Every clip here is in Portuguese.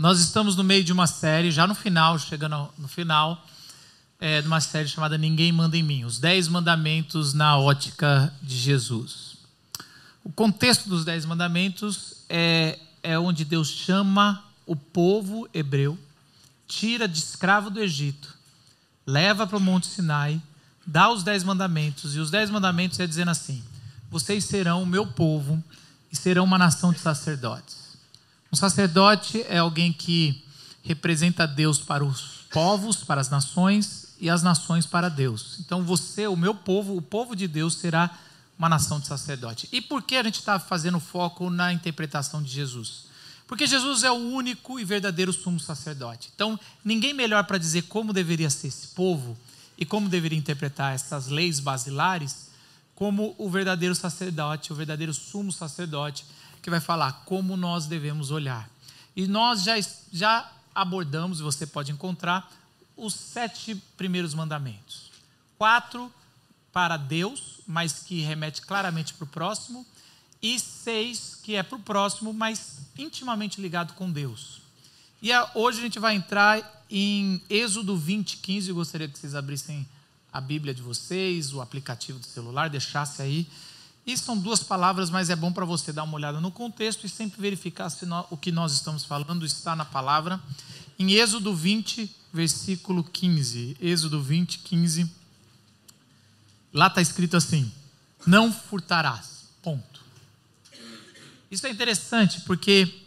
Nós estamos no meio de uma série, já no final, chegando no final, de uma série chamada Ninguém Manda em Mim, os 10 mandamentos na ótica de Jesus. O contexto dos 10 mandamentos é onde Deus chama o povo hebreu, tira de escravo do Egito, leva para o Monte Sinai, dá os 10 mandamentos, e os 10 mandamentos é dizendo assim: vocês serão o meu povo e serão uma nação de sacerdotes. Um sacerdote é alguém que representa Deus para os povos, para as nações, e as nações para Deus. Então você, o meu povo, o povo de Deus, será uma nação de sacerdote. E por que a gente está fazendo foco na interpretação de Jesus? Porque Jesus é o único e verdadeiro sumo sacerdote. Então, ninguém melhor para dizer como deveria ser esse povo e como deveria interpretar essas leis basilares, como o verdadeiro sacerdote, o verdadeiro sumo sacerdote, que vai falar como nós devemos olhar. E nós já abordamos, e você pode encontrar, os 7 primeiros mandamentos. 4 para Deus, mas que remete claramente para o próximo, e 6 que é para o próximo, mas intimamente ligado com Deus. E hoje a gente vai entrar em Êxodo 20:15. Eu gostaria que vocês abrissem a Bíblia de vocês, o aplicativo do celular, deixasse aí. E são 2 palavras, mas é bom para você dar uma olhada no contexto e sempre verificar se o que nós estamos falando está na palavra. Em Êxodo 20, versículo 15. Êxodo 20, 15. Lá está escrito assim: não furtarás. Ponto. Isso é interessante porque...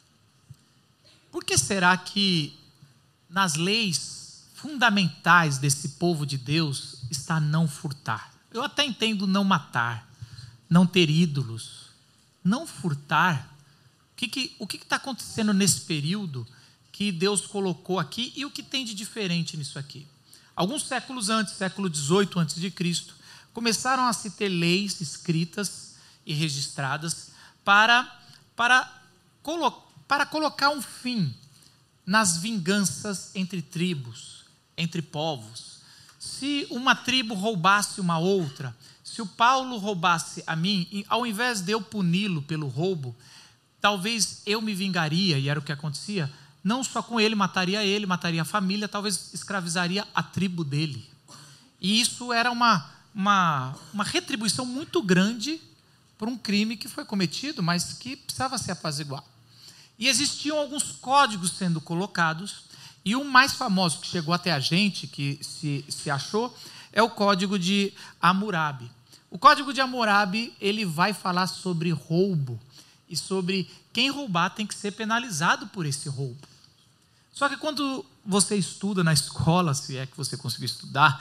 Por que será que nas leis fundamentais desse povo de Deus está não furtar? Eu até entendo não matar, não ter ídolos, não furtar. O que está acontecendo nesse período que Deus colocou aqui e o que tem de diferente nisso aqui? Alguns séculos antes, século 18 a.C., começaram a se ter leis escritas e registradas para colocar um fim nas vinganças entre tribos, entre povos. Se uma tribo roubasse uma outra, se o Paulo roubasse a mim, ao invés de eu puni-lo pelo roubo, talvez eu me vingaria, e era o que acontecia, não só com ele, mataria a família, talvez escravizaria a tribo dele. E isso era uma retribuição muito grande por um crime que foi cometido, mas que precisava ser apaziguado. E existiam alguns códigos sendo colocados, e o mais famoso que chegou até a gente, que se achou, é o Código de Hammurabi. O Código de Hammurabi, ele vai falar sobre roubo, e sobre quem roubar tem que ser penalizado por esse roubo. Só que quando você estuda na escola, se é que você conseguiu estudar,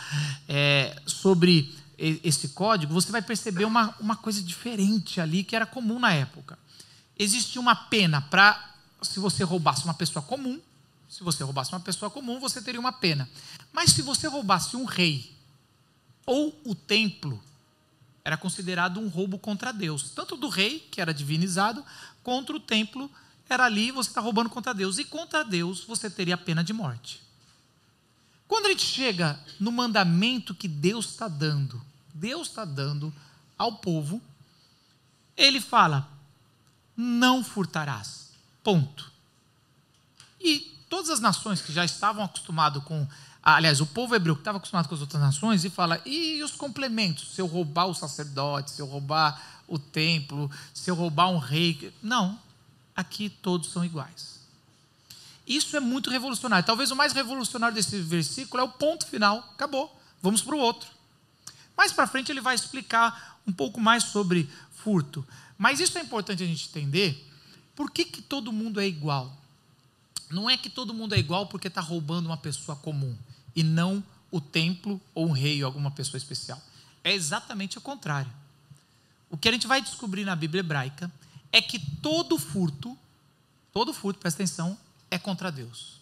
sobre esse código, você vai perceber uma coisa diferente ali, que era comum na época. Existia uma pena para, se você roubasse uma pessoa comum, você teria uma pena. Mas se você roubasse um rei ou o templo, era considerado um roubo contra Deus. Tanto do rei, que era divinizado, contra o templo, era ali, você está roubando contra Deus. E contra Deus, você teria a pena de morte. Quando a gente chega no mandamento que Deus está dando ao povo, ele fala: não furtarás. Ponto. E todas as nações que já estavam acostumadas com... Aliás, o povo hebreu que estava acostumado com as outras nações, e fala: e os complementos? Se eu roubar o sacerdote, se eu roubar o templo, se eu roubar um rei... Não, aqui todos são iguais. Isso é muito revolucionário. Talvez o mais revolucionário desse versículo é o ponto final. Acabou, vamos para o outro. Mais para frente ele vai explicar um pouco mais sobre furto. Mas isso é importante a gente entender. Por que todo mundo é igual? Não é que todo mundo é igual porque está roubando uma pessoa comum, e não o templo ou um rei ou alguma pessoa especial. É exatamente o contrário. O que a gente vai descobrir na Bíblia hebraica é que todo furto, presta atenção, é contra Deus.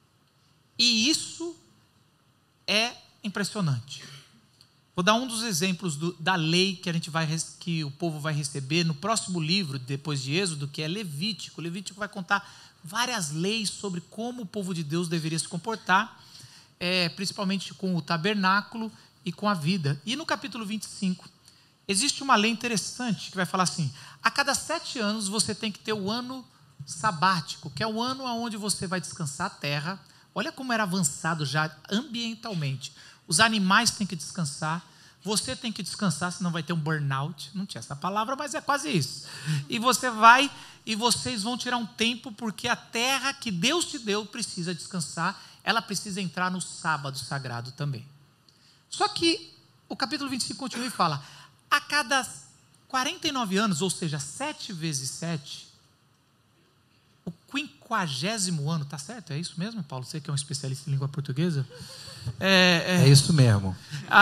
E isso é impressionante. Vou dar um dos exemplos da lei que o povo vai receber no próximo livro, depois de Êxodo, que é Levítico. Levítico vai contar várias leis sobre como o povo de Deus deveria se comportar, principalmente com o tabernáculo e com a vida. E no capítulo 25, existe uma lei interessante que vai falar assim: a cada 7 anos você tem que ter o ano sabático, que é o ano onde você vai descansar a terra. Olha como era avançado já ambientalmente. Os animais têm que descansar, você tem que descansar, senão vai ter um burnout. Não tinha essa palavra, mas é quase isso. E você vai, e vocês vão tirar um tempo, porque a terra que Deus te deu precisa descansar, ela precisa entrar no sábado sagrado também. Só que o capítulo 25 continua e fala, a cada 49 anos, ou seja, 7 vezes 7, o 50º ano, tá certo? É isso mesmo, Paulo? Você que é um especialista em língua portuguesa? É isso mesmo.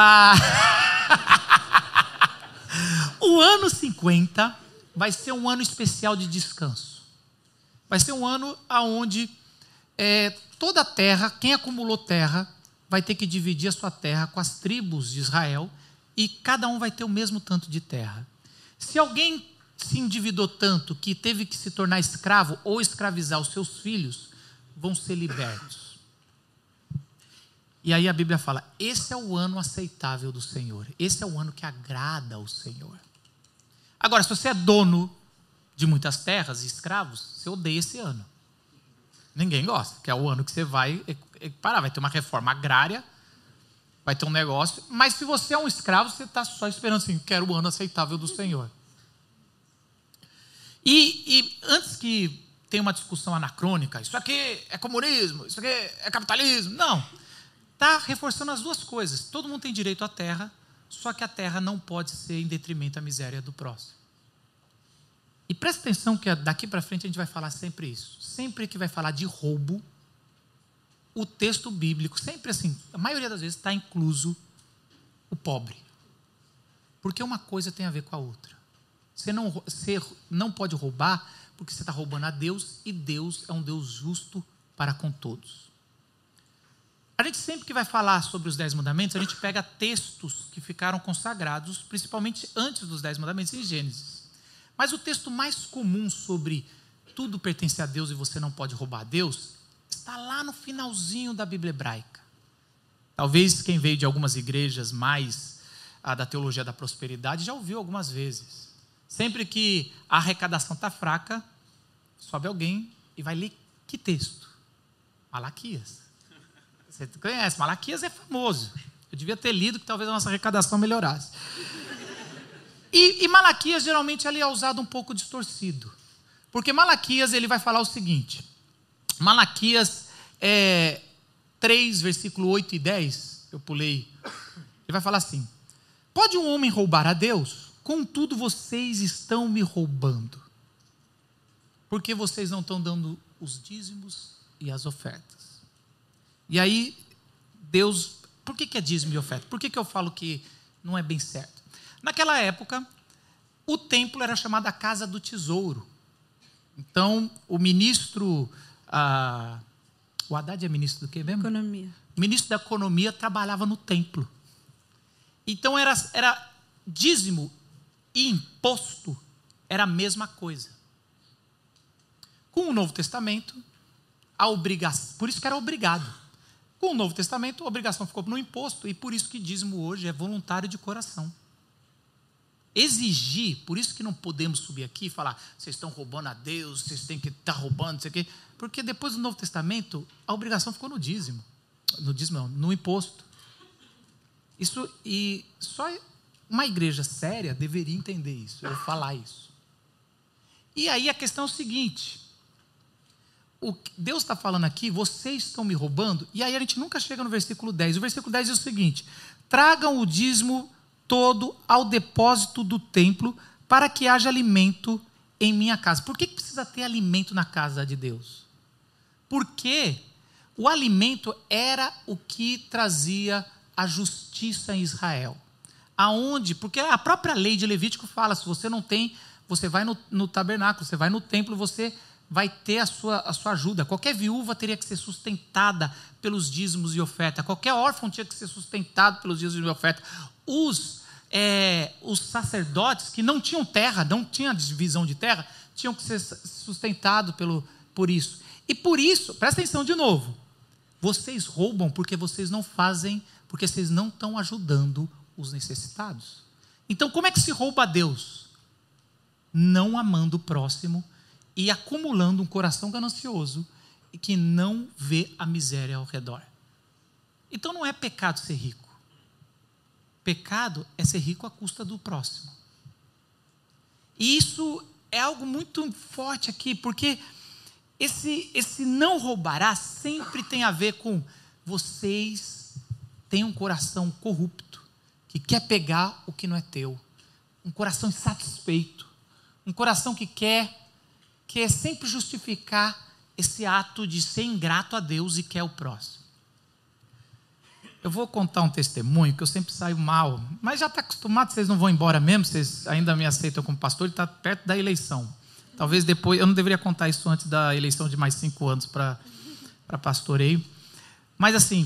O ano 50 vai ser um ano especial de descanso. Vai ser um ano onde toda a terra, quem acumulou terra, vai ter que dividir a sua terra com as tribos de Israel e cada um vai ter o mesmo tanto de terra. Se alguém se endividou tanto que teve que se tornar escravo ou escravizar os seus filhos, vão ser libertos. E aí a Bíblia fala, esse é o ano aceitável do Senhor, esse é o ano que agrada ao Senhor. Agora, se você é dono de muitas terras e escravos, você odeia esse ano. Ninguém gosta, que é o ano que você vai parar, vai ter uma reforma agrária, vai ter um negócio, mas se você é um escravo, você está só esperando assim, quero o ano aceitável do Senhor. E antes que tenha uma discussão anacrônica, isso aqui é comunismo, isso aqui é capitalismo, não. Está reforçando as duas coisas. Todo mundo tem direito à terra, só que a terra não pode ser em detrimento à miséria do próximo. E presta atenção que daqui para frente a gente vai falar sempre isso. Sempre que vai falar de roubo, o texto bíblico, sempre assim, a maioria das vezes está incluso o pobre. Porque uma coisa tem a ver com a outra. Você não pode roubar porque você está roubando a Deus e Deus é um Deus justo para com todos. A gente sempre que vai falar sobre os 10 mandamentos, a gente pega textos que ficaram consagrados, principalmente antes dos 10 mandamentos em Gênesis. Mas o texto mais comum sobre tudo pertence a Deus e você não pode roubar a Deus, está lá no finalzinho da Bíblia hebraica. Talvez quem veio de algumas igrejas mais da teologia da prosperidade já ouviu algumas vezes. Sempre que a arrecadação está fraca, sobe alguém e vai ler que texto? Malaquias. Você conhece, Malaquias é famoso. Eu devia ter lido que talvez a nossa arrecadação melhorasse. E Malaquias geralmente ele é usado um pouco distorcido. Porque Malaquias ele vai falar o seguinte. Malaquias 3, versículo 8 e 10, eu pulei. Ele vai falar assim, pode um homem roubar a Deus? Contudo vocês estão me roubando. Porque vocês não estão dando os dízimos e as ofertas. E aí, Deus, por que é dízimo e oferta? Por que eu falo que não é bem certo? Naquela época, o templo era chamado a casa do tesouro. Então, o ministro, o Haddad é ministro do quê mesmo? Economia. O ministro da economia trabalhava no templo. Então, era dízimo e imposto, era a mesma coisa. Com o Novo Testamento, a obrigação, por isso que era obrigado. Com o Novo Testamento, a obrigação ficou no imposto, e por isso que dízimo hoje é voluntário de coração. Exigir, por isso que não podemos subir aqui e falar, vocês estão roubando a Deus, vocês têm que estar roubando, não sei o quê, porque depois do Novo Testamento, a obrigação ficou no dízimo. No dízimo não, no imposto. Isso, e só uma igreja séria deveria entender isso, eu falar isso. E aí a questão é o seguinte, o que Deus está falando aqui, vocês estão me roubando, e aí a gente nunca chega no versículo 10. O versículo 10 diz o seguinte, tragam o dízimo todo ao depósito do templo, para que haja alimento em minha casa. Por que precisa ter alimento na casa de Deus? Porque o alimento era o que trazia a justiça em Israel. Aonde? Porque a própria lei de Levítico fala, se você não tem, você vai no tabernáculo, você vai no templo, você vai ter a sua ajuda. Qualquer viúva teria que ser sustentada pelos dízimos e oferta. Qualquer órfão tinha que ser sustentado pelos dízimos e oferta. Os sacerdotes que não tinham terra, não tinham divisão de terra, tinham que ser sustentados por isso. E por isso, presta atenção de novo, vocês roubam porque vocês não fazem, porque vocês não estão ajudando os necessitados. Então, como é que se rouba a Deus? Não amando o próximo e acumulando um coração ganancioso e que não vê a miséria ao redor. Então não é pecado ser rico. Pecado é ser rico à custa do próximo. E isso é algo muito forte aqui, porque esse não roubará sempre tem a ver com vocês têm um coração corrupto, que quer pegar o que não é teu. Um coração insatisfeito. Um coração que quer sempre justificar esse ato de ser ingrato a Deus e quer o próximo. Eu vou contar um testemunho que eu sempre saio mal, mas já está acostumado, vocês não vão embora mesmo, vocês ainda me aceitam como pastor, ele está perto da eleição. Talvez depois, eu não deveria contar isso antes da eleição de mais 5 anos para pastoreio. Mas assim,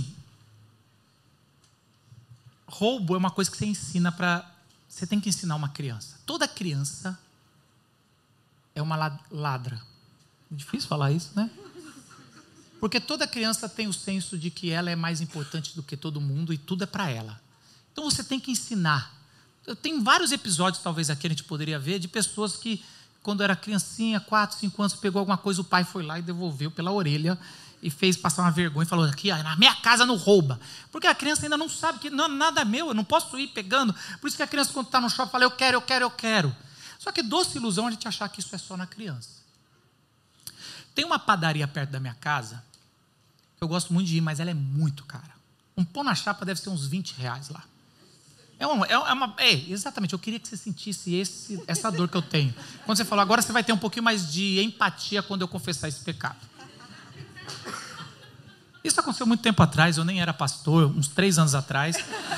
roubo é uma coisa que você ensina você tem que ensinar uma criança. Toda criança é uma ladra. É difícil falar isso, né? Porque toda criança tem o senso de que ela é mais importante do que todo mundo e tudo é para ela. Então você tem que ensinar. Tem vários episódios, talvez aqui a gente poderia ver, de pessoas que, quando era criancinha, 4, 5 anos, pegou alguma coisa, o pai foi lá e devolveu pela orelha e fez passar uma vergonha e falou: aqui, na minha casa não rouba. Porque a criança ainda não sabe que não, nada é meu, eu não posso ir pegando. Por isso que a criança, quando está no shopping, fala: eu quero. Só que doce ilusão a gente achar que isso é só na criança. Tem uma padaria perto da minha casa, que eu gosto muito de ir, mas ela é muito cara. Um pão na chapa deve ser uns R$20 lá. Exatamente, eu queria que você sentisse essa dor que eu tenho. Quando você falou, agora você vai ter um pouquinho mais de empatia quando eu confessar esse pecado. Isso aconteceu muito tempo atrás, eu nem era pastor, uns 3 anos atrás.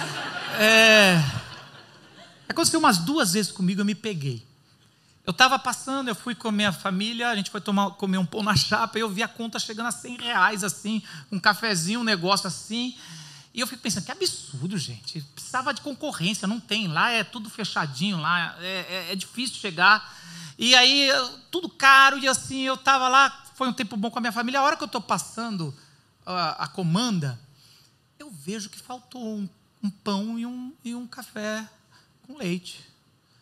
Aconteceu umas 2 vezes comigo, eu me peguei. Eu estava passando, eu fui com a minha família, a gente foi comer um pão na chapa, e eu vi a conta chegando a R$100, assim, um cafezinho, um negócio assim. E eu fico pensando, que absurdo, gente. Precisava de concorrência, não tem. Lá é tudo fechadinho, lá é difícil chegar. E aí, tudo caro, e assim, eu estava lá, foi um tempo bom com a minha família. A hora que eu estou passando a comanda, eu vejo que faltou um pão e um café com leite.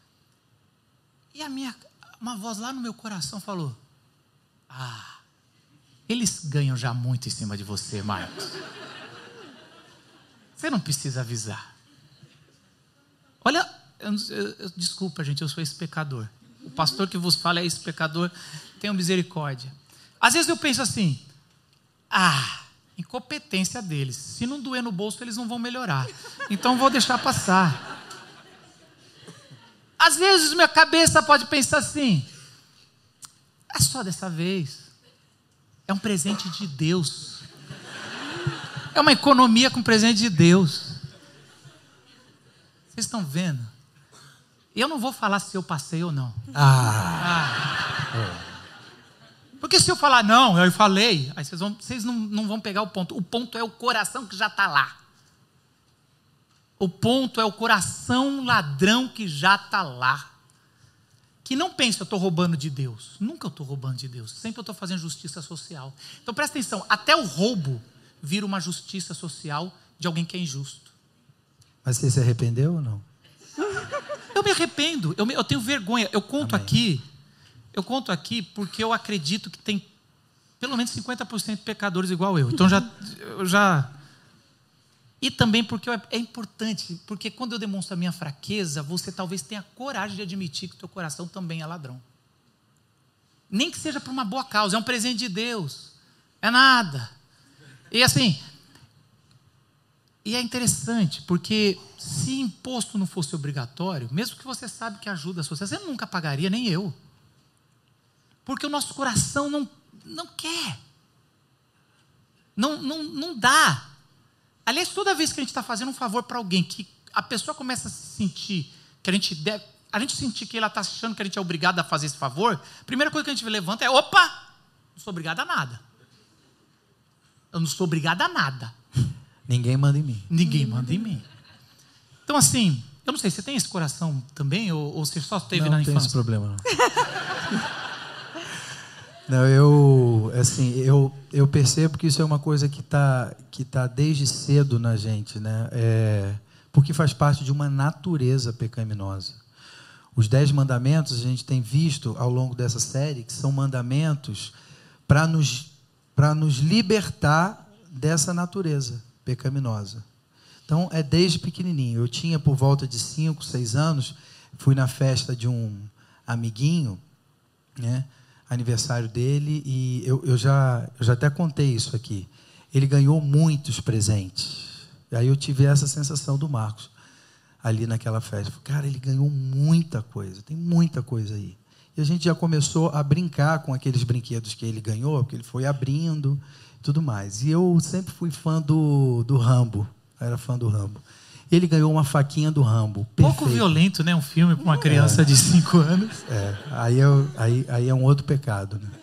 E uma voz lá no meu coração falou: eles ganham já muito em cima de você, Marcos. Você não precisa avisar. Olha, desculpa, gente, eu sou esse pecador. O pastor que vos fala é esse pecador, tenha misericórdia. Às vezes eu penso assim: incompetência deles. Se não doer no bolso, eles não vão melhorar. Então vou deixar passar. Às vezes minha cabeça pode pensar assim: é só dessa vez. É um presente de Deus. É uma economia com presente de Deus. Vocês estão vendo? Eu não vou falar se eu passei ou não. Porque se eu falar não, eu falei, aí vocês não vão pegar o ponto. O ponto é o coração que já está lá. O ponto é o coração ladrão que já está lá. Que não pensa, eu estou roubando de Deus. Nunca eu estou roubando de Deus. Sempre eu estou fazendo justiça social. Então presta atenção, até o roubo vira uma justiça social de alguém que é injusto. Mas você se arrependeu ou não? Eu me arrependo, eu tenho vergonha. Eu conto aqui porque eu acredito que tem pelo menos 50% de pecadores igual eu. Então E também porque é importante, porque quando eu demonstro a minha fraqueza, você talvez tenha coragem de admitir que o teu coração também é ladrão. Nem que seja por uma boa causa, é um presente de Deus. É nada. E assim, e é interessante, porque se imposto não fosse obrigatório, mesmo que você sabe que ajuda a sociedade, você nunca pagaria, nem eu. Porque o nosso coração não quer. Não dá. Aliás, toda vez que a gente está fazendo um favor para alguém, que a pessoa começa a se sentir que a gente sentir que ela está achando que a gente é obrigado a fazer esse favor, a primeira coisa que a gente levanta é: opa, não sou obrigado a nada. Eu não sou obrigado a nada. Ninguém manda em mim. Ninguém manda em mim. Então assim, eu não sei, você tem esse coração também, ou você só teve na infância? Não tem esse problema, não. Não, eu percebo que isso é uma coisa que tá desde cedo na gente, né? Porque faz parte de uma natureza pecaminosa. Os 10 mandamentos, a gente tem visto ao longo dessa série, que são mandamentos para nos libertar dessa natureza pecaminosa. Então, é desde pequenininho. Eu tinha por volta de 5, 6 anos, fui na festa de um amiguinho, né, aniversário dele, e eu já até contei isso aqui. Ele ganhou muitos presentes. E aí eu tive essa sensação do Marcos, ali naquela festa. Cara, ele ganhou muita coisa, tem muita coisa aí. E a gente já começou a brincar com aqueles brinquedos que ele ganhou, porque ele foi abrindo e tudo mais. E eu sempre fui fã do Rambo, era fã do Rambo. Ele ganhou uma faquinha do Rambo. Perfeito. Pouco violento, né? Um filme para uma criança de 5 anos. Aí é um outro pecado, né?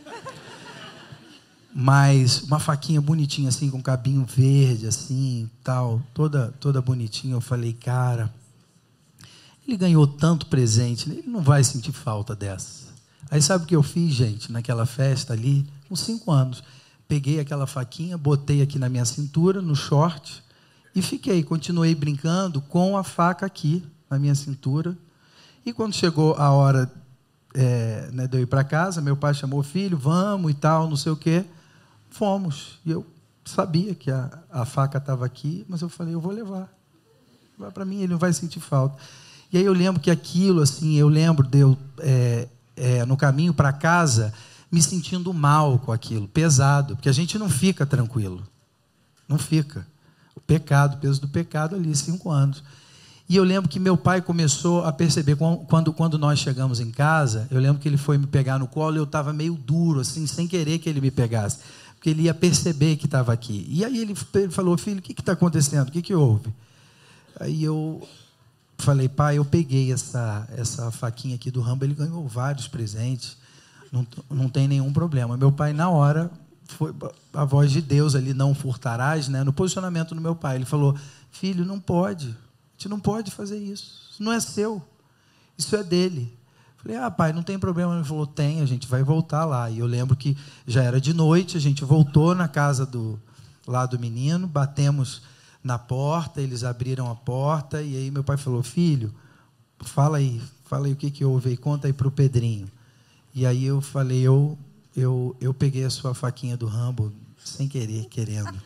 Mas uma faquinha bonitinha, assim, com cabinho verde, assim, tal, toda bonitinha. Eu falei, cara, ele ganhou tanto presente, ele não vai sentir falta dessa. Aí sabe o que eu fiz, gente, naquela festa ali, com 5 anos? Peguei aquela faquinha, botei aqui na minha cintura, no short, e continuei brincando com a faca aqui na minha cintura. E quando chegou a hora de eu ir para casa, meu pai chamou o filho, vamos e tal, não sei o quê. Fomos. E eu sabia que a faca estava aqui, mas eu falei, eu vou levar. Vai para mim, ele não vai sentir falta. E aí eu lembro que aquilo, assim, eu lembro de eu, no caminho para casa, me sentindo mal com aquilo, pesado, porque a gente não fica tranquilo. Não fica. O pecado, o peso do pecado ali, 5 anos. E eu lembro que meu pai começou a perceber, quando nós chegamos em casa, eu lembro que ele foi me pegar no colo e eu estava meio duro, assim, sem querer que ele me pegasse, porque ele ia perceber que estava aqui. E aí ele falou, filho, o que está acontecendo? O que houve? Aí eu falei, pai, eu peguei essa faquinha aqui do Rambo, ele ganhou vários presentes, não tem nenhum problema. Meu pai, na hora, foi a voz de Deus ali, não furtarás, né, no posicionamento do meu pai. Ele falou, filho, não pode, a gente não pode fazer isso, isso não é seu, isso é dele. Falei, pai, não tem problema. Ele falou, tem, a gente vai voltar lá. E eu lembro que já era de noite, a gente voltou na casa do menino, batemos na porta, eles abriram a porta, e aí meu pai falou, filho, fala aí o que houve aí, conta aí para o Pedrinho. E aí eu falei, eu peguei a sua faquinha do Rambo, sem querer, querendo.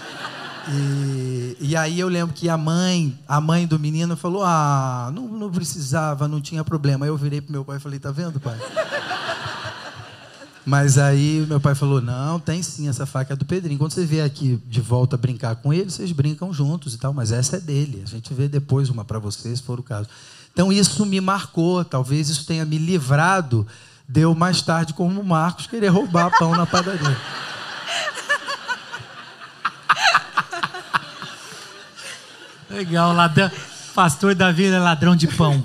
E aí eu lembro que a mãe do menino falou, não precisava, não tinha problema. Aí eu virei pro meu pai e falei, tá vendo, pai? Mas aí meu pai falou, não, tem sim, essa faca é do Pedrinho. Quando você vier aqui de volta a brincar com ele, vocês brincam juntos e tal, mas essa é dele. A gente vê depois uma para vocês, se for o caso. Então isso me marcou, talvez isso tenha me livrado de eu mais tarde, como o Marcos, querer roubar pão na padaria. Legal, pastor Davi é ladrão de pão.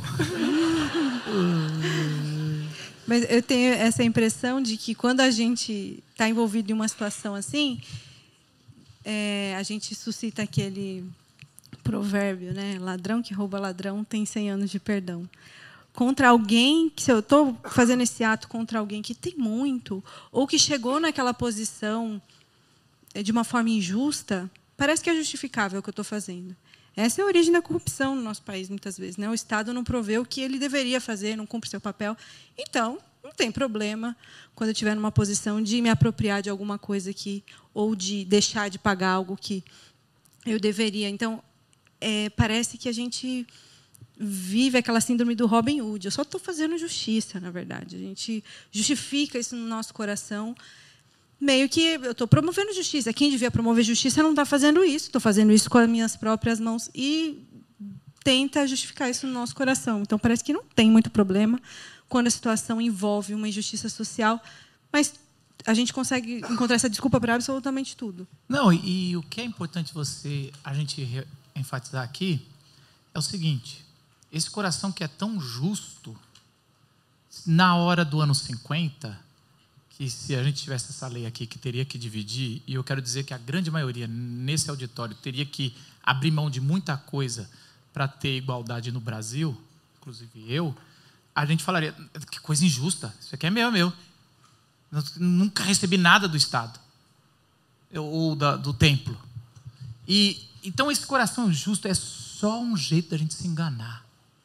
Mas eu tenho essa impressão de que quando a gente está envolvido em uma situação assim, a gente suscita aquele provérbio, né? Ladrão que rouba ladrão tem 100 anos de perdão. Contra alguém, se eu estou fazendo esse ato contra alguém que tem muito, ou que chegou naquela posição de uma forma injusta, parece que é justificável o que eu estou fazendo. Essa é a origem da corrupção no nosso país, muitas vezes, né? O Estado não provê o que ele deveria fazer, não cumpre seu papel. Então, não tem problema quando eu estiver numa posição de me apropriar de alguma coisa ou de deixar de pagar algo que eu deveria. Então, parece que a gente vive aquela síndrome do Robin Hood. Eu só estou fazendo justiça, na verdade. A gente justifica isso no nosso coração, meio que eu estou promovendo justiça. Quem devia promover justiça não está fazendo isso. Estou fazendo isso com as minhas próprias mãos e tenta justificar isso no nosso coração. Então, parece que não tem muito problema quando a situação envolve uma injustiça social, mas a gente consegue encontrar essa desculpa para absolutamente tudo. Não, e o que é importante a gente enfatizar aqui é o seguinte: esse coração que é tão justo, na hora do ano 50, que se a gente tivesse essa lei aqui que teria que dividir, e eu quero dizer que a grande maioria nesse auditório teria que abrir mão de muita coisa para ter igualdade no Brasil, inclusive eu, a gente falaria, que coisa injusta, isso aqui é meu. Eu nunca recebi nada do Estado, ou do templo. Então esse coração justo é só um jeito da gente se enganar.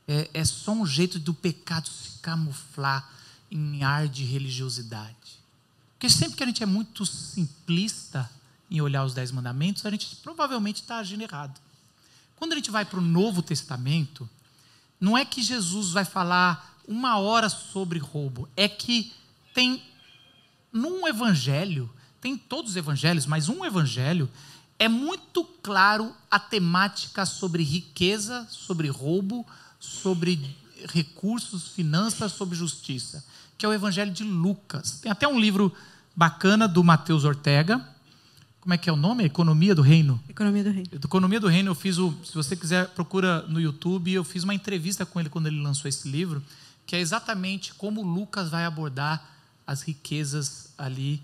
é só um jeito do pecado se camuflar em ar de religiosidade. Porque sempre que a gente é muito simplista em olhar os 10 mandamentos, a gente provavelmente está agindo errado. Quando a gente vai para o Novo Testamento, não é que Jesus vai falar 1 hora sobre roubo, é que tem num evangelho, tem todos os evangelhos, mas um evangelho é muito claro a temática sobre riqueza, sobre roubo, sobre recursos, finanças, sobre justiça, que é o evangelho de Lucas. Tem até um livro bacana do Mateus Ortega. Como é que é o nome? Economia do Reino. Economia do Reino. Economia do Reino, se você quiser, procura no YouTube, eu fiz uma entrevista com ele quando ele lançou esse livro, que é exatamente como Lucas vai abordar as riquezas ali.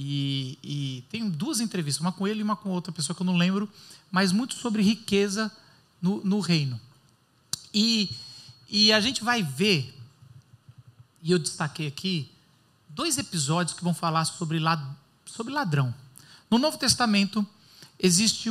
E tem 2 entrevistas, uma com ele e uma com outra pessoa que eu não lembro, mas muito sobre riqueza no reino. E a gente vai ver, e eu destaquei aqui, 2 episódios que vão falar sobre ladrão. No Novo Testamento, existe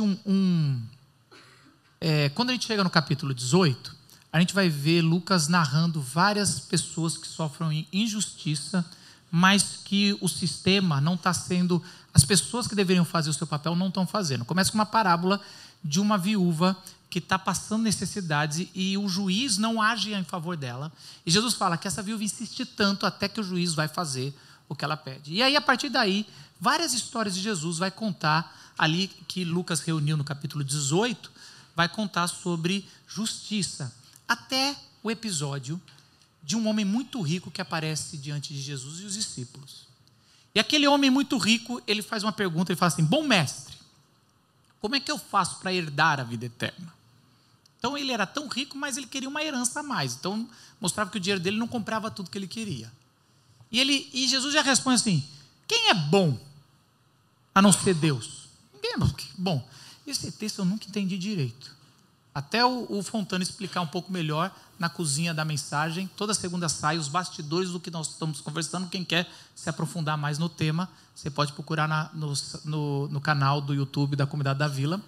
quando a gente chega no capítulo 18, a gente vai ver Lucas narrando várias pessoas que sofrem injustiça, mas que o sistema não está sendo, as pessoas que deveriam fazer o seu papel não estão fazendo. Começa com uma parábola de uma viúva que está passando necessidades e o juiz não age em favor dela. E Jesus fala que essa viúva insiste tanto até que o juiz vai fazer o que ela pede. E aí, a partir daí, várias histórias de Jesus vai contar ali, que Lucas reuniu no capítulo 18, vai contar sobre justiça. Até o episódio de um homem muito rico que aparece diante de Jesus e os discípulos. E aquele homem muito rico, ele faz uma pergunta, ele fala assim: bom mestre, como é que eu faço para herdar a vida eterna? Então ele era tão rico, mas ele queria uma herança a mais. Então mostrava que o dinheiro dele não comprava tudo que ele queria. E Jesus já responde assim: quem é bom a não ser Deus? Ninguém é bom. Esse texto eu nunca entendi direito. Até o Fontana explicar um pouco melhor na cozinha da mensagem. Toda segunda sai os bastidores do que nós estamos conversando. Quem quer se aprofundar mais no tema, você pode procurar no canal do YouTube da Comunidade da Vila.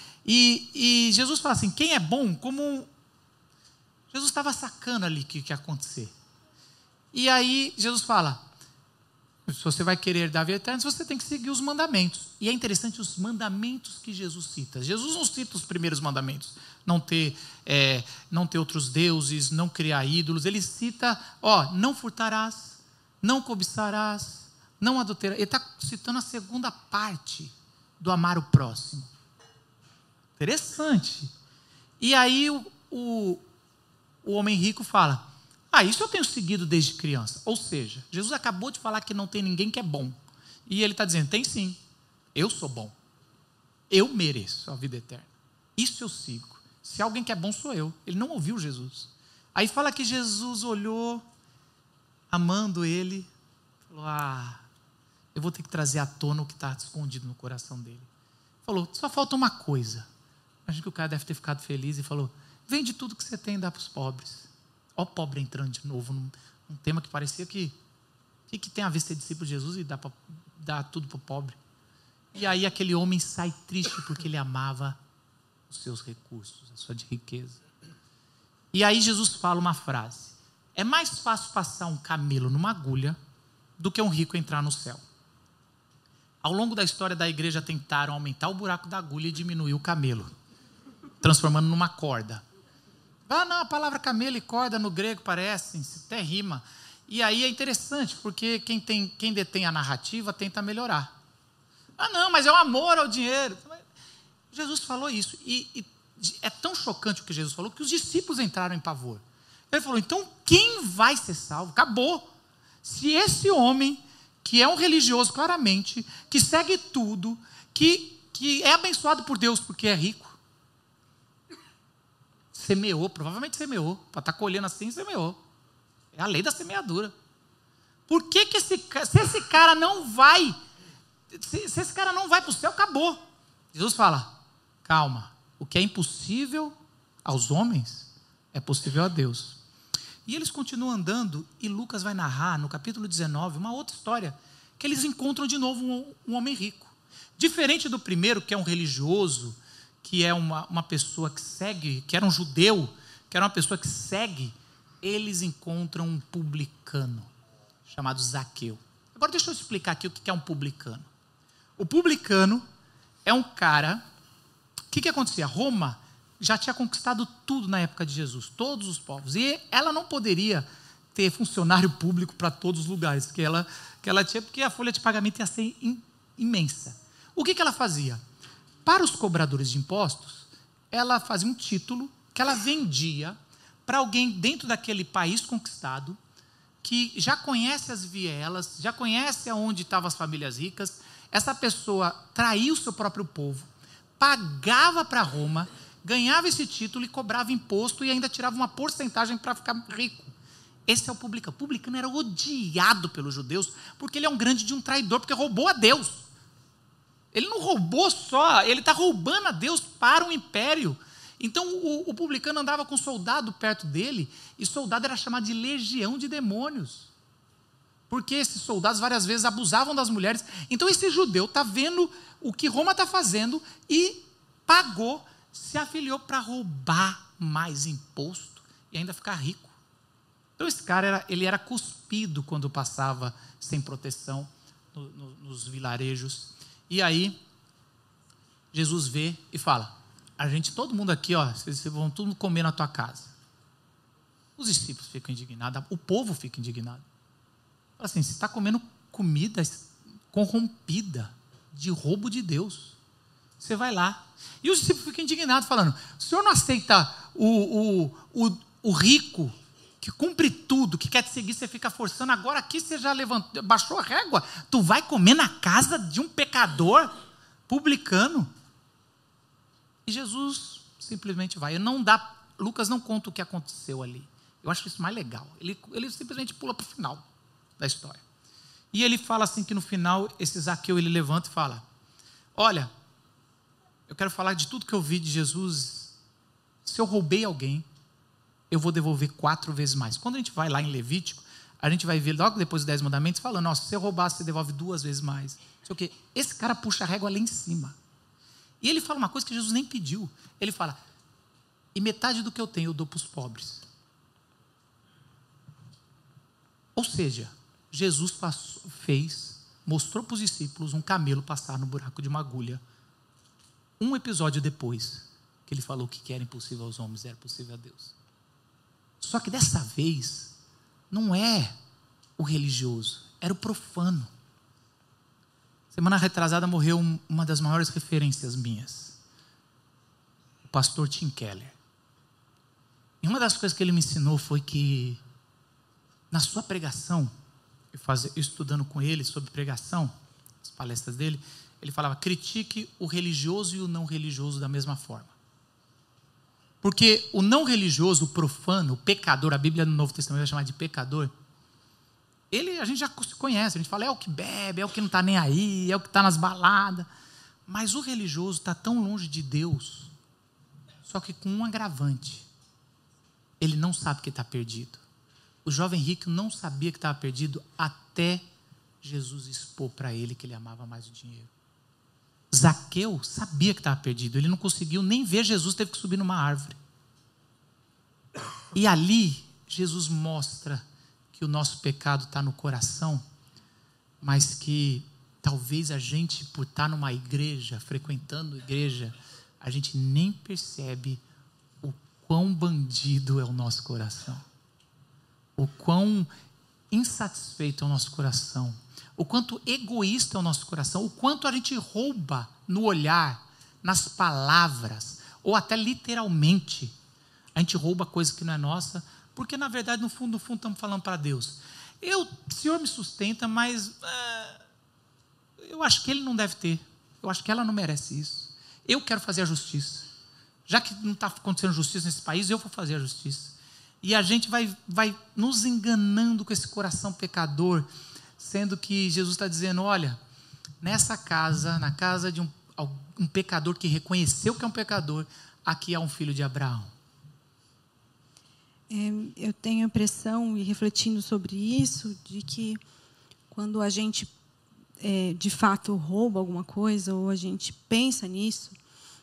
E Jesus fala assim: quem é bom? Como Jesus estava sacando ali o que ia acontecer. E aí Jesus fala: se você vai querer dar a vida eterna, você tem que seguir os mandamentos. E é interessante os mandamentos que Jesus cita. Jesus não cita os primeiros mandamentos: não ter outros deuses, não criar ídolos. Ele cita: não furtarás, não cobiçarás, não adulterarás. Ele está citando a segunda parte do amar o próximo. Interessante. E aí o homem rico fala: isso eu tenho seguido desde criança. Ou seja, Jesus acabou de falar que não tem ninguém que é bom. E ele está dizendo: tem sim, eu sou bom. Eu mereço a vida eterna. Isso eu sigo. Se alguém que é bom, sou eu. Ele não ouviu Jesus. Aí fala que Jesus olhou, amando ele, falou: eu vou ter que trazer à tona o que está escondido no coração dele. Falou: só falta uma coisa. Acho que o cara deve ter ficado feliz e falou: vende tudo que você tem e dá para os pobres. Ó, pobre entrando de novo num tema que parecia que tem a ver ser discípulo de Jesus e dar tudo para o pobre. E aí aquele homem sai triste porque ele amava os seus recursos, a sua riqueza. E aí Jesus fala uma frase: é mais fácil passar um camelo numa agulha do que um rico entrar no céu. Ao longo da história da igreja tentaram aumentar o buraco da agulha e diminuir o camelo, transformando numa corda. Não, a palavra camelo e corda no grego parecem, até rima. E aí é interessante, porque quem detém a narrativa tenta melhorar. Não, mas é o amor ao dinheiro. Jesus falou isso. E é tão chocante o que Jesus falou, que os discípulos entraram em pavor. Ele falou: então quem vai ser salvo? Acabou. Se esse homem, que é um religioso claramente, que segue tudo, que é abençoado por Deus porque é rico, semeou, provavelmente semeou, para estar colhendo assim, semeou. É a lei da semeadura. Por que se esse cara não vai, se esse cara não vai para o céu, acabou. Jesus fala: calma, o que é impossível aos homens é possível a Deus. E eles continuam andando, e Lucas vai narrar no capítulo 19 uma outra história, que eles encontram de novo um homem rico. Diferente do primeiro, que é um religioso, que é uma pessoa que segue, que era um judeu, que era uma pessoa que segue, eles encontram um publicano chamado Zaqueu. Agora deixa eu explicar aqui o que é um publicano. O publicano é um cara... O que acontecia? Roma já tinha conquistado tudo na época de Jesus, todos os povos. E ela não poderia ter funcionário público para todos os lugares que ela tinha, porque a folha de pagamento ia ser imensa. O que ela fazia? Para os cobradores de impostos, ela fazia um título que ela vendia para alguém dentro daquele país conquistado, que já conhece as vielas, já conhece aonde estavam as famílias ricas. Essa pessoa traía o seu próprio povo, pagava para Roma, ganhava esse título e cobrava imposto e ainda tirava uma porcentagem para ficar rico. Esse é o publicano. O publicano era odiado pelos judeus porque ele é um grande de um traidor, porque roubou a Deus. Ele não roubou só, ele está roubando a Deus para o império. Então o publicano andava com um soldado perto dele, e soldado era chamado de legião de demônios, porque esses soldados várias vezes abusavam das mulheres. Então esse judeu está vendo o que Roma está fazendo e pagou, se afiliou para roubar mais imposto e ainda ficar rico. Então esse cara ele era cuspido quando passava sem proteção nos vilarejos. E aí Jesus vê e fala: todo mundo aqui, vocês vão tudo comer na tua casa. Os discípulos ficam indignados, o povo fica indignado. Fala assim: você está comendo comida corrompida, de roubo de Deus. Você vai lá. E os discípulos ficam indignados, falando: o senhor não aceita o rico, que cumpre tudo, que quer te seguir, você fica forçando. Agora aqui você já baixou a régua, tu vai comer na casa de um pecador publicano. E Jesus simplesmente vai. Lucas não conta o que aconteceu ali. Eu acho isso mais legal. Ele simplesmente pula para o final da história. E ele fala assim que no final, esse Zaqueu, ele levanta e fala: olha, eu quero falar de tudo que eu vi de Jesus. Se eu roubei alguém, eu vou devolver 4 vezes mais. Quando a gente vai lá em Levítico, a gente vai ver logo depois dos 10 mandamentos, falando: se você roubar, você devolve 2 vezes mais. Não sei o quê. Esse cara puxa a régua lá em cima. E ele fala uma coisa que Jesus nem pediu. Ele fala: e metade do que eu tenho eu dou para os pobres. Ou seja, Jesus mostrou para os discípulos um camelo passar no buraco de uma agulha. Um episódio depois, que ele falou que o que era impossível aos homens era possível a Deus. Só que dessa vez, não é o religioso, era o profano. Semana retrasada morreu uma das maiores referências minhas, o pastor Tim Keller. E uma das coisas que ele me ensinou foi que, na sua pregação, eu estudando com ele sobre pregação, as palestras dele, ele falava: critique o religioso e o não religioso da mesma forma. Porque o não religioso, o profano, o pecador, a Bíblia no Novo Testamento vai chamar de pecador, a gente já conhece, a gente fala: é o que bebe, é o que não está nem aí, é o que está nas baladas. Mas o religioso está tão longe de Deus, só que com um agravante: ele não sabe que está perdido. O jovem rico não sabia que estava perdido até Jesus expor para ele que ele amava mais o dinheiro. Zaqueu sabia que estava perdido, ele não conseguiu nem ver Jesus, teve que subir numa árvore. E ali Jesus mostra que o nosso pecado está no coração, mas que talvez a gente, por estar numa igreja, frequentando a igreja, a gente nem percebe o quão bandido é o nosso coração, o quão insatisfeito é o nosso coração, o quanto egoísta é o nosso coração, o quanto a gente rouba no olhar, nas palavras, ou até literalmente, a gente rouba coisa que não é nossa, porque na verdade no fundo estamos falando para Deus: o Senhor me sustenta, mas eu acho que Ele não deve ter, eu acho que ela não merece isso, eu quero fazer a justiça, já que não está acontecendo justiça nesse país, eu vou fazer a justiça. E a gente vai nos enganando com esse coração pecador, sendo que Jesus está dizendo: olha, nessa casa, na casa de um pecador que reconheceu que é um pecador, aqui há um filho de Abraão. Eu tenho a impressão, e refletindo sobre isso, de que quando a gente de fato rouba alguma coisa, ou a gente pensa nisso,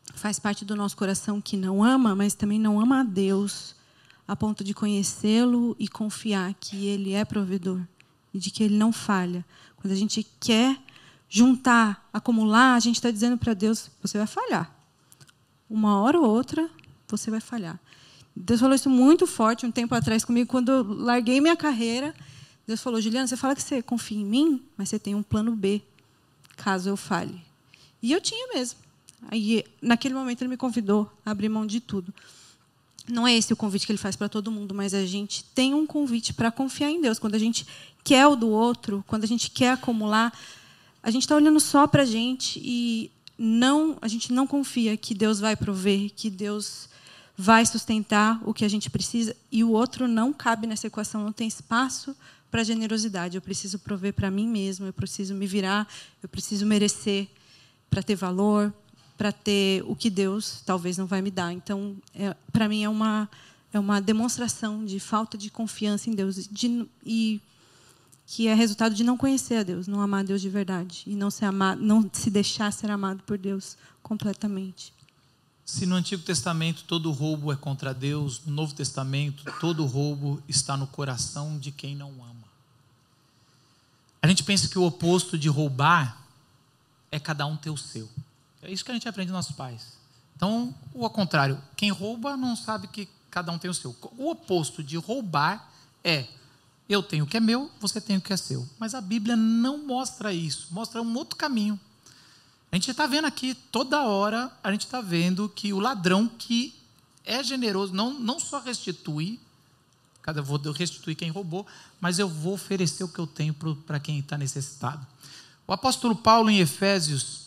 faz parte do nosso coração que não ama, mas também não ama a Deus, a ponto de conhecê-lo e confiar que Ele é provedor e de que Ele não falha. Quando a gente quer juntar, acumular, a gente está dizendo para Deus, você vai falhar. Uma hora ou outra, você vai falhar. Deus falou isso muito forte um tempo atrás comigo, quando eu larguei minha carreira. Deus falou, Juliana, você fala que você confia em mim, mas você tem um plano B, caso eu falhe. E eu tinha mesmo. Aí, naquele momento, Ele me convidou a abrir mão de tudo. Não é esse o convite que Ele faz para todo mundo, mas a gente tem um convite para confiar em Deus. Quando a gente quer o do outro, quando a gente quer acumular, a gente está olhando só para a gente e a gente não confia que Deus vai prover, que Deus vai sustentar o que a gente precisa, e o outro não cabe nessa equação, não tem espaço para generosidade. Eu preciso prover para mim mesmo, eu preciso me virar, eu preciso merecer para ter valor, para ter o que Deus talvez não vai me dar. Então, para mim, é uma demonstração de falta de confiança em Deus, e que é resultado de não conhecer a Deus, não amar a Deus de verdade, e não se deixar ser amado por Deus completamente. Se no Antigo Testamento todo roubo é contra Deus, no Novo Testamento todo roubo está no coração de quem não ama. A gente pensa que o oposto de roubar é cada um ter o seu. É isso que a gente aprende dos nossos pais. Então, ao contrário, quem rouba não sabe que cada um tem o seu. O oposto de roubar é: eu tenho o que é meu, você tem o que é seu. Mas a Bíblia não mostra isso, mostra um outro caminho. A gente está vendo aqui, toda hora, a gente está vendo que o ladrão que é generoso, não só restitui, eu vou restituir quem roubou, mas eu vou oferecer o que eu tenho para quem está necessitado. O apóstolo Paulo, em Efésios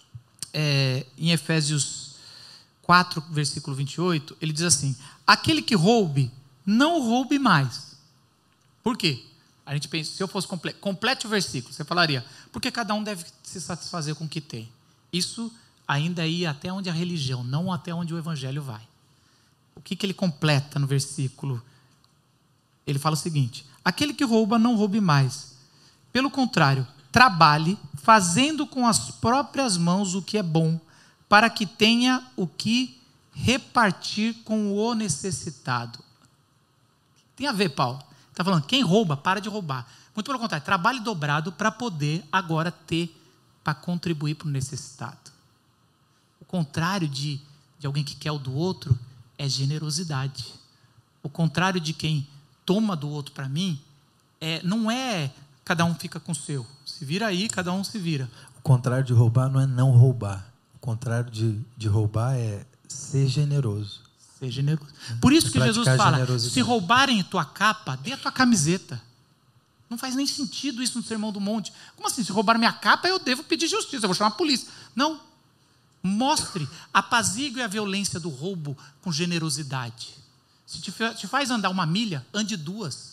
4, versículo 28, ele diz assim: aquele que roube, não roube mais. Por quê? A gente pensa, se eu fosse complete o versículo, você falaria, porque cada um deve se satisfazer com o que tem. Isso ainda ia até onde a religião, não até onde o evangelho vai. O que ele completa no versículo? Ele fala o seguinte: aquele que rouba, não roube mais. Pelo contrário, trabalhe, fazendo com as próprias mãos o que é bom, para que tenha o que repartir com o necessitado. Tem a ver, Paulo? Está falando, quem rouba, para de roubar. Muito pelo contrário, trabalhe dobrado para poder agora ter, para contribuir para o necessitado. O contrário de alguém que quer o do outro é generosidade. O contrário de quem toma do outro para mim, não é cada um fica com o seu. Se vira aí, cada um se vira. O contrário de roubar não é não roubar. O contrário de roubar é ser generoso. Ser generoso. Por isso que Jesus fala, se roubarem tua capa, dê a tua camiseta. Não faz nem sentido isso no Sermão do Monte. Como assim? Se roubar minha capa, eu devo pedir justiça, eu vou chamar a polícia. Não. Mostre, apazigue a violência do roubo com generosidade. Se te faz andar 1 milha, ande 2.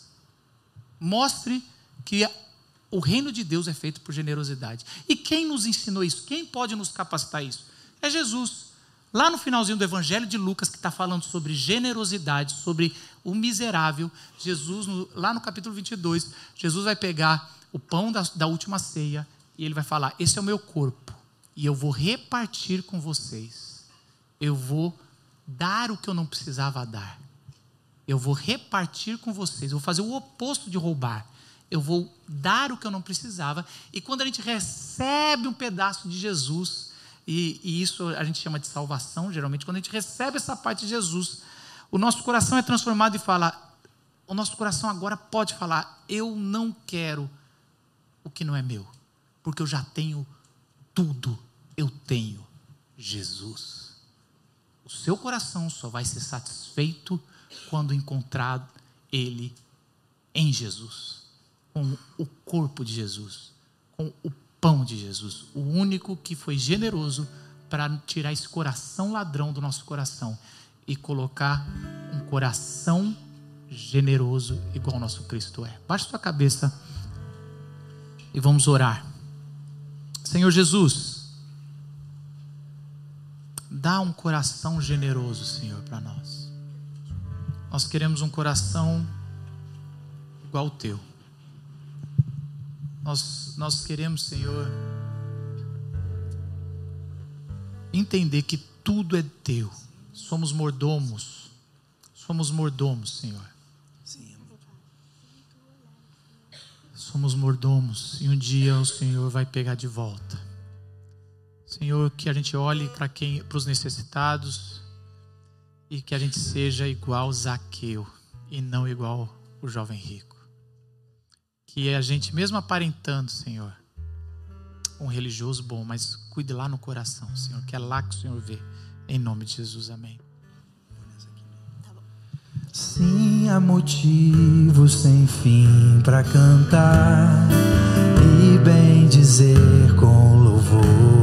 Mostre que o reino de Deus é feito por generosidade. E quem nos ensinou isso? Quem pode nos capacitar isso? É Jesus. Lá no finalzinho do Evangelho de Lucas, que está falando sobre generosidade, sobre o miserável, Jesus, lá no capítulo 22, Jesus vai pegar o pão da última ceia e ele vai falar, esse é o meu corpo e eu vou repartir com vocês. Eu vou dar o que eu não precisava dar. Eu vou repartir com vocês. Eu vou fazer o oposto de roubar. Eu vou dar o que eu não precisava. E quando a gente recebe um pedaço de Jesus, e isso a gente chama de salvação, geralmente, quando a gente recebe essa parte de Jesus, o nosso coração é transformado e fala, o nosso coração agora pode falar, eu não quero o que não é meu, porque eu já tenho tudo, eu tenho Jesus. O seu coração só vai ser satisfeito quando encontrar Ele em Jesus, com o corpo de Jesus, com o pão de Jesus, o único que foi generoso para tirar esse coração ladrão do nosso coração e colocar um coração generoso igual o nosso Cristo é. Baixe sua cabeça e vamos orar. Senhor Jesus, dá um coração generoso, Senhor, para nós. Nós queremos um coração igual ao teu. Nós queremos, Senhor, entender que tudo é teu. Somos mordomos. Somos mordomos, Senhor. Sim. Somos mordomos. E um dia o Senhor vai pegar de volta. Senhor, que a gente olhe para os necessitados e que a gente seja igual Zaqueu e não igual o jovem rico. Que a gente, mesmo aparentando, Senhor, um religioso bom, mas cuide lá no coração, Senhor, que é lá que o Senhor vê. Em nome de Jesus, amém. Sim, há motivos sem fim para cantar e bem dizer com louvores.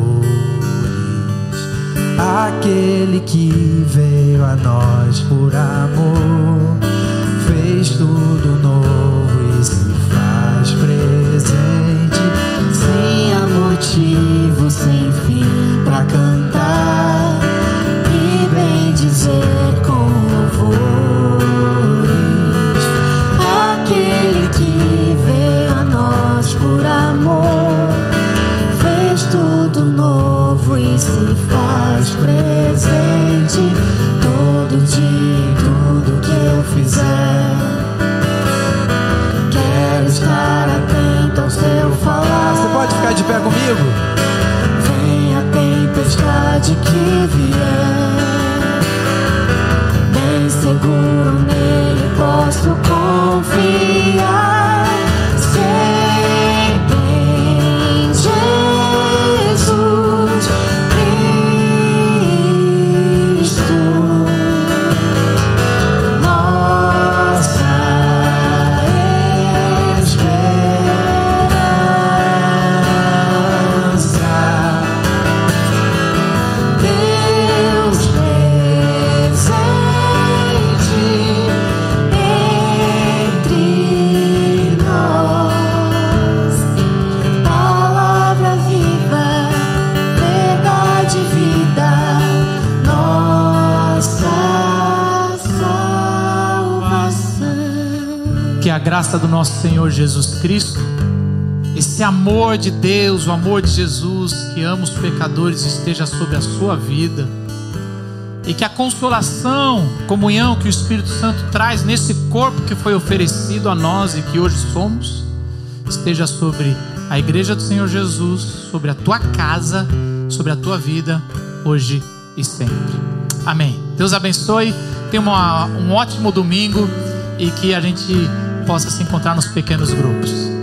Aquele que veio a nós por amor, fez tudo novo e se faz presente. Sim, há motivos sem fim para cantar e bem dizer com louvores. Aquele que veio a nós por amor, fez tudo novo e se faz presente. Todo dia em tudo que eu fizer, quero estar atento ao seu falar. Você pode ficar de pé comigo? Vem a tempestade que vier, bem seguro nele posso confiar. Sempre em Jesus Cristo, nossa esperança. Deus presente entre nós, palavra viva, verdade e vida, nossa salvação. Que a graça do nosso Senhor Jesus Cristo, esse amor de Deus, o amor de Jesus que ama os pecadores, esteja sobre a sua vida. E que a consolação, comunhão que o Espírito Santo traz nesse corpo que foi oferecido a nós e que hoje somos, esteja sobre a igreja do Senhor Jesus, sobre a tua casa, sobre a tua vida, hoje e sempre. Amém. Deus abençoe. Tenha um ótimo domingo e que a gente possa se encontrar nos pequenos grupos.